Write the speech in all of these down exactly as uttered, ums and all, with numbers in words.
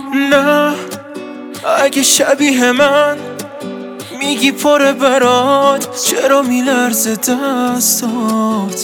نه اگه شبیه من میگی پره برات، چرا میلرزه دستات؟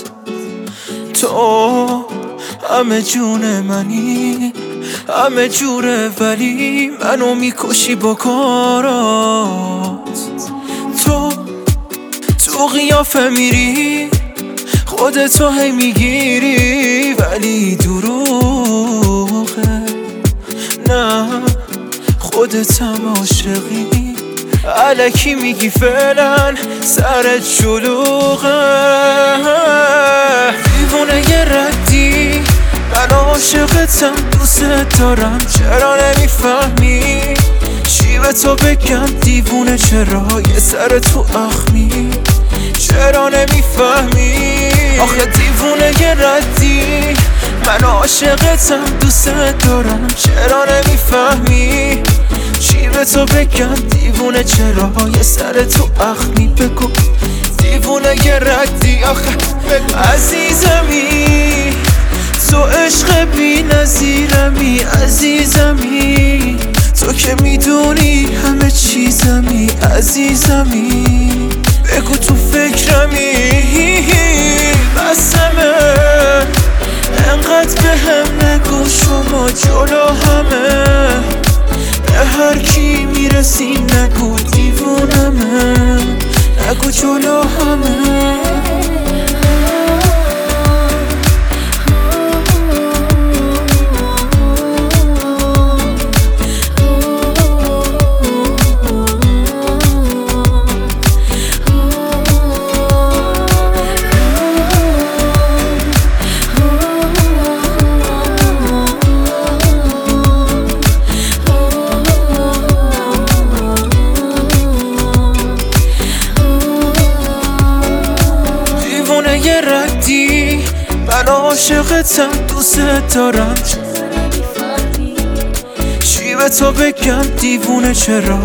تو همه جون منی، همه جوره، ولی منو میکشی با کارات. تو تو قیافه میری، خودتو هی میگیری، ولی دروغه. نه خودت هم عاشقی، الکی میگی فعلا سرت شلوغه. دیوونه یه ردی، من عاشقتم، دوست دارم، چرا نمیفهمی؟ چی به تو بگم دیوونه، چرا یه سر تو اخمی؟ چرا نمیفهمی؟ آخه دیوونه یه ردی، من عاشقتم، دوست دارم، چرا نمیفهمی؟ چی به تو بگم دیوونه، چرا یه سر تو اخمی؟ بگو دیوونه یه ردی. آخه عزیزمی، تو عشق بی نظیرمی، عزیزمی، تو که میدونی همه چیزمی، عزیزمی، بگو تو فکرمی. بسمه انقدر به هم نگو، شما جلو همه به هر کی میرسی نگو دیوونمه، نگو جلو همه. یه ردی، من عاشقتم، دوست دارم، چی به تو بگم دیوونه، چرا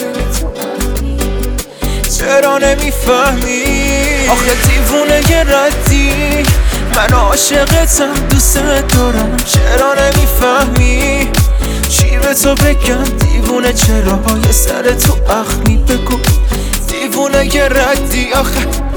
چرا نمیفهمی؟ آخه دیوونه یه ردی، من عاشقتم، دوست دارم، چرا نمیفهمی؟ چی به تو بگم دیوونه، چرا یه سر تو اخمی؟ بگو دیوونه یه ردی. آخه